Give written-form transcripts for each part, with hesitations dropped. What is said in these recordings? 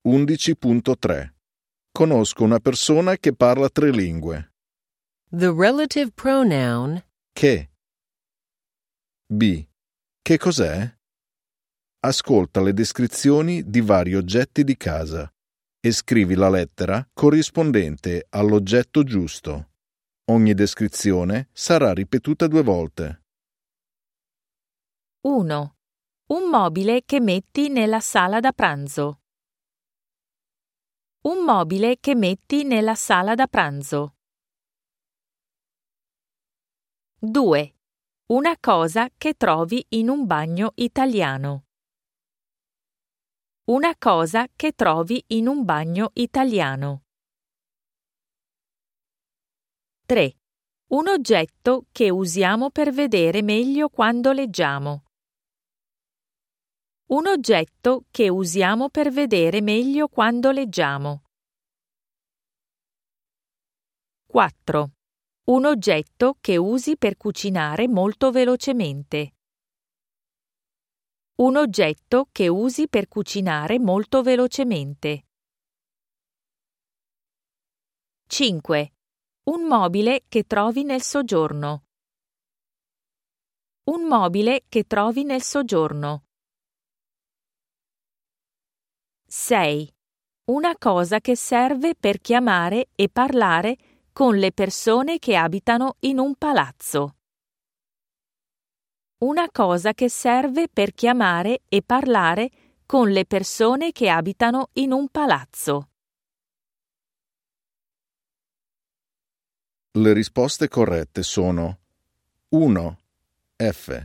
11.3 Conosco una persona che parla 3 lingue. The relative pronoun Che. B. Che cos'è? Ascolta le descrizioni di vari oggetti di casa e scrivi la lettera corrispondente all'oggetto giusto. Ogni descrizione sarà ripetuta 2 volte. 1. Un mobile che metti nella sala da pranzo. Un mobile che metti nella sala da pranzo. 2. Una cosa che trovi in un bagno italiano. Una cosa che trovi in un bagno italiano. 3. Un oggetto che usiamo per vedere meglio quando leggiamo. Un oggetto che usiamo per vedere meglio quando leggiamo. 4. Un oggetto che usi per cucinare molto velocemente. Un oggetto che usi per cucinare molto velocemente. 5. Un mobile che trovi nel soggiorno. Un mobile che trovi nel soggiorno. 6. Una cosa che serve per chiamare e parlare con le persone che abitano in un palazzo. Una cosa che serve per chiamare e parlare con le persone che abitano in un palazzo. Le risposte corrette sono 1. F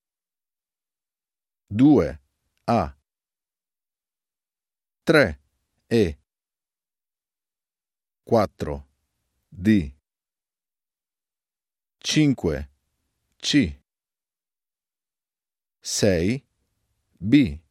2. A 3. E 4. D 5. C 6. B